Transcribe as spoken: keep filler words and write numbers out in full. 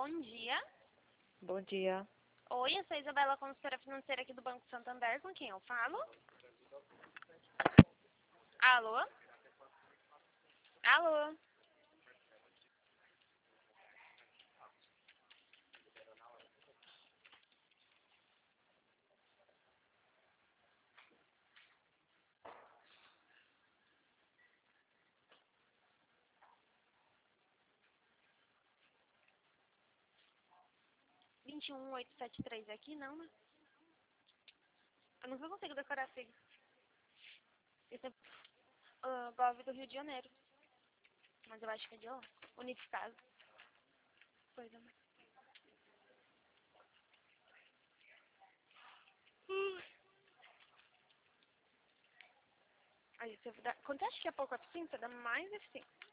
Bom dia. Bom dia. Oi, eu sou a Isabela, consultora financeira aqui do Banco Santander. Com quem eu falo? Alô? Alô? vinte e um, oitocentos e setenta e três aqui, não, né? Eu nunca consigo decorar a sigla. Isso é uh, Gov do Rio de Janeiro. Mas eu acho que é de lá. Unificado. Coisa mais. Hum. Aí você dá... Quanto acha que é pouco eficiente? Você dá mais eficiente.